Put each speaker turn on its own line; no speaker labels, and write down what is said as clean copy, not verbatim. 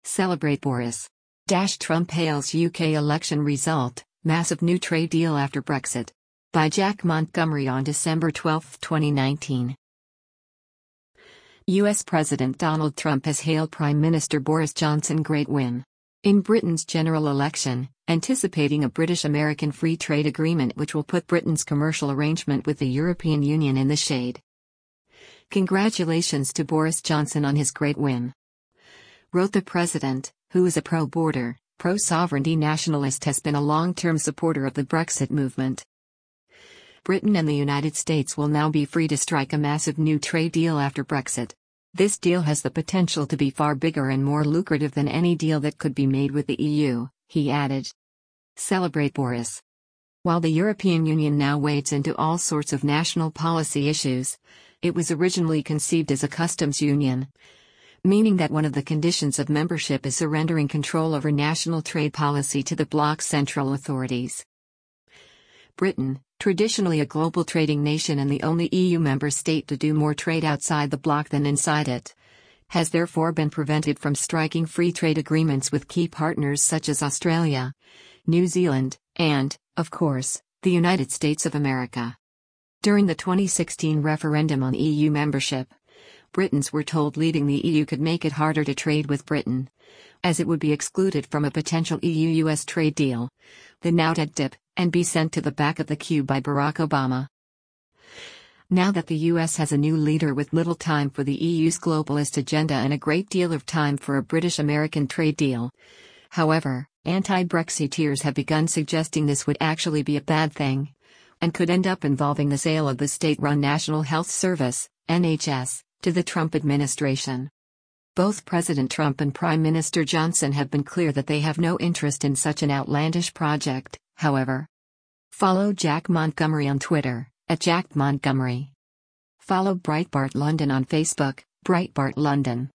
Celebrate Boris. Trump hails UK election result, massive new trade deal after Brexit. By Jack Montgomery on December 12, 2019. US President Donald Trump has hailed Prime Minister Boris Johnson great win in Britain's general election, anticipating a British-American free trade agreement which will put Britain's commercial arrangement with the European Union in the shade. Congratulations to Boris Johnson on his great win, wrote the president, who is a pro-border, pro-sovereignty nationalist, has been a long-term supporter of the Brexit movement. Britain and the United States will now be free to strike a massive new trade deal after Brexit. This deal has the potential to be far bigger and more lucrative than any deal that could be made with the EU, he added. Celebrate Boris. While the European Union now wades into all sorts of national policy issues, it was originally conceived as a customs union, meaning that one of the conditions of membership is surrendering control over national trade policy to the bloc's central authorities. Britain, traditionally a global trading nation and the only EU member state to do more trade outside the bloc than inside it, has therefore been prevented from striking free trade agreements with key partners such as Australia, New Zealand, and, of course, the United States of America. During the 2016 referendum on EU membership, Britons were told leaving the EU could make it harder to trade with Britain, as it would be excluded from a potential EU-US trade deal, the now dead DIP, and be sent to the back of the queue by Barack Obama. Now that the US has a new leader with little time for the EU's globalist agenda and a great deal of time for a British-American trade deal, however, anti-Brexiteers have begun suggesting this would actually be a bad thing, and could end up involving the sale of the state-run National Health Service, NHS, to the Trump administration. Both President Trump and Prime Minister Johnson have been clear that they have no interest in such an outlandish project, however. Follow Jack Montgomery on Twitter, @JackMontgomery. Follow Breitbart London on Facebook, Breitbart London.